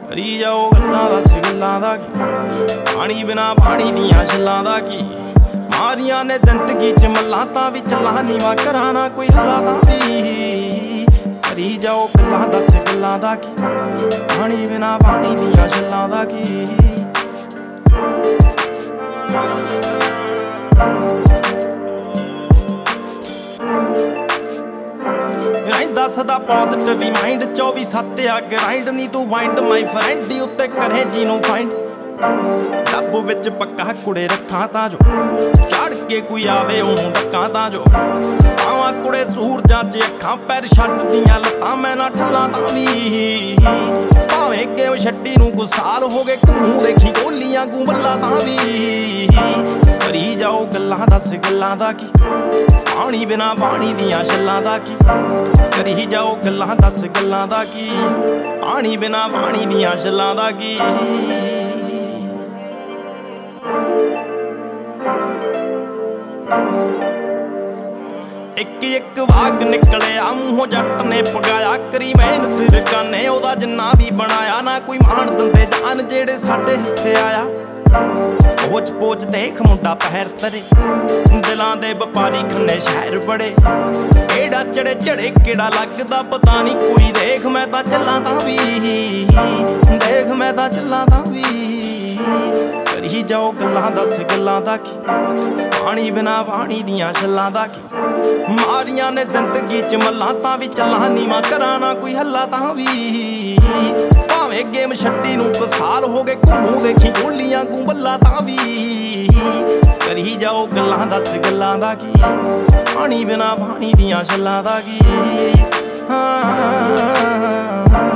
ਕਰੀ ਜਾਓ ਗੱਲਾਂ ਦੱਸ ਗੱਲਾਂ ਦਾ ਕੀ, ਪਾਣੀ ਬਿਨਾ ਪਾਣੀ ਦੀਆਂ ਛੱਲਾਂ ਦਾ ਕੀ। ਮਾਰੀਆਂ ਨੇ ਜ਼ਿੰਦਗੀ ਚ ਮੱਲਾਂ ਤਾਂ ਵੀ ਚੱਲਾਂ ਨੀਵਾਂ ਕਰਾਣਾ ਕੋਈ ਹੱਲਾ ਤਾਂ ਵੀ। ਕਰੀ ਜਾਓ ਗੱਲਾਂ ਦੱਸ ਗੱਲਾਂ ਦਾ ਕੀ, ਪਾਣੀ ਬਿਨਾ ਪਾਣੀ ਦੀਆਂ ਛੱਲਾਂ ਦਾ ਕੀ। ਰਹਿੰਦਾ ਸਦਾ ਪੋਜ਼ਿਟਿਵ ਹੀ ਮਾਈਂਡ 24/7 ਆ ਗ੍ਰਾਈਂਡ ਨੀ ਤੂੰ ਵਾਈਂਡ ਮਾਈ ਫਰੈਂਡ ਉੱਤੇ ਕਰੇ ਜਿਹਨੂੰ ਫਾਈਂਡ। ਡੱਬ ਵਿੱਚ ਪੱਕਾ ਕੁੜੇ ਰੱਖਾਂ ਤਾਂ ਜੋ ਚੜ ਕੇ ਕੋਈ ਆਵੇ ਉਹਨੂੰ ਡੱਕਾਂ ਤਾਂ ਜੋ। ਆਵਾਂ ਕੁੜੇ ਸੂਰਜਾਂ 'ਚ ਅੱਖਾਂ ਪੈਰ ਛੱਡਦੀਆਂ ਲੱਤਾਂ ਮੈਂ ਨਾ ਠੱਲਾਂ ਤਾਂ ਵੀ। ਭਾਵੇਂ ਗੇਮ ਛੱਡੀ ਨੂੰ ਗੁਸਾਲ ਹੋ ਗਏ ਘੁੰਮੂ ਦੇਖੀ ਗੋਲੀਆਂ ਗੁੰਬਲਾ ਤਾਂ ਵੀ। ਕਰੀ ਜਾਓ ਗੱਲਾਂ ਦੱਸ ਗੱਲਾਂ ਦਾ ਕੀ, ਪਾਣੀ ਬਿਨਾ ਪਾਣੀ ਦੀਆਂ ਛੱਲਾਂ ਦਾ ਕੀ। ਕਰੀ ਜਾਓ ਗੱਲਾਂ ਦੱਸ ਗੱਲਾਂ ਦਾ ਕੀ, ਪਾਣੀ ਬਿਨਾ ਪਾਣੀ ਦੀਆਂ ਛੱਲਾਂ ਦਾ ਕੀ। ਇੱਕ ਇੱਕ ਵਾਗ ਨਿਕਲਿਆ ਮੂੰਹੋਂ ਜੱਟ ਨੇ ਪਗਾਇਆ। ਕਰੀ ਮਿਹਨਤ ਰਕਾਨੇ ਉਹਦਾ ਜਿੰਨਾ ਵੀ ਬਣਾਇਆ। ਨਾ ਕੋਈ ਮਾਣ ਦਿੰਦੇ ਜਾਨ ਜਿਹੜੇ ਸਾਡੇ ਹਿੱਸੇ ਆਇਆ। ਪੋਚ ਪੋਚ ਦੇਖ ਮੁੰਡਾ ਪਹਿਰ ਤਰੇ, ਦਿਲਾਂ ਦੇ ਵਪਾਰੀ ਖੰਨੇ ਸ਼ਹਿਰ ਬੜੇ। ਕਿਹੜਾ ਚੜੇ ਚੜੇ ਕਿਹੜਾ ਲੱਗਦਾ ਪਤਾ ਨਹੀਂ ਕੋਈ। ਦੇਖ ਮੈਂ ਤਾਂ ਚੱਲਾਂ ਤਾਂ ਵੀ, ਦੇਖ ਮੈਂ ਤਾਂ ਚੱਲਾਂ ਤਾਂ ਵੀ। ਕਰੀ ਜਾਓ ਗੱਲਾਂ ਦੱਸ ਗੱਲਾਂ ਦਾ ਕੀ, ਪਾਣੀ ਬਿਨਾ ਪਾਣੀ ਦੀਆਂ ਛੱਲਾਂ ਦਾ ਕੀ। ਮਾਰੀਆਂ ਨੇ ਜ਼ਿੰਦਗੀ ਚ ਮੱਲਾਂ ਤਾਂ ਵੀ ਚੱਲਾਂ ਨੀਵਾਂ ਕਰਾਣਾ ਕੋਈ ਹੱਲਾ ਤਾਂ ਵੀ। ਭਾਵੇਂ ਗੇਮ ਛੱਡੀ ਨੂੰ ਕੁ ਸਾਲ ਹੋ ਗਏ ਘੁੰਮੂ ਦੇਖੀ ਗੋਲੀਆਂ ਗੁੰਬਲਾ ਤਾਂ ਵੀ। ਕਰੀ ਜਾਓ ਗੱਲਾਂ ਦੱਸ ਗੱਲਾਂ ਦਾ ਕੀ, ਪਾਣੀ ਬਿਨਾ ਪਾਣੀ ਦੀਆਂ ਛੱਲਾਂ ਦਾ ਕੀ। ਹਾਂ